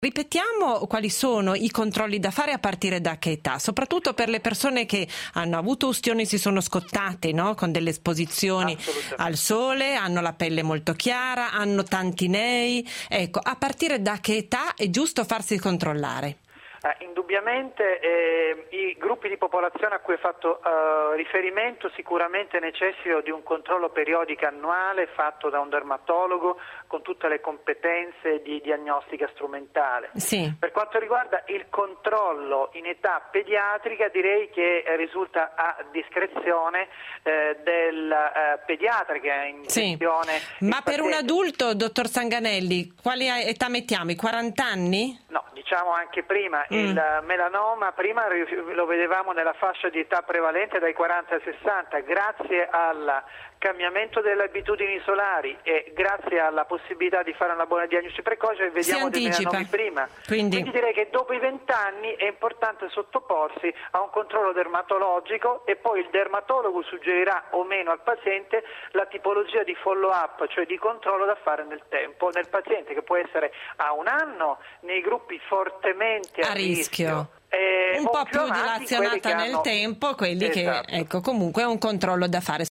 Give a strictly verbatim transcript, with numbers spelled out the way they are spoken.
Ripetiamo quali sono i controlli da fare a partire da che età, soprattutto per le persone che hanno avuto ustioni, si sono scottate, no? Con delle esposizioni al sole, hanno la pelle molto chiara, hanno tanti nei. Ecco, a partire da che età è giusto farsi controllare? Eh, indubbiamente eh, i gruppi di popolazione a cui hai fatto eh, riferimento sicuramente necessitano di un controllo periodico annuale fatto da un dermatologo con tutte le competenze di diagnostica strumentale. Sì. Per quanto riguarda il controllo in età pediatrica, direi che risulta a discrezione eh, del eh, pediatra che è in sì. gestione. Ma per un adulto, dottor Sanganelli, quali età mettiamo? I quaranta anni? No, diciamo anche prima. Mm. Il melanoma prima lo vedevamo nella fascia di età prevalente dai quaranta ai sessanta, grazie al cambiamento delle abitudini solari e grazie alla possibilità di fare una buona diagnosi precoce vediamo dei melanomi prima. Quindi... Quindi direi che dopo i venti anni è importante sottoporsi a un controllo dermatologico e poi il dermatologo suggerirà o meno al paziente la tipologia di follow up, cioè di controllo da fare nel tempo nel paziente, che può essere a un anno nei gruppi fortemente a, a rischio. rischio. Eh, un po' più avanti, dilazionata nel hanno... tempo, quelli esatto. che ecco comunque è un controllo da fare.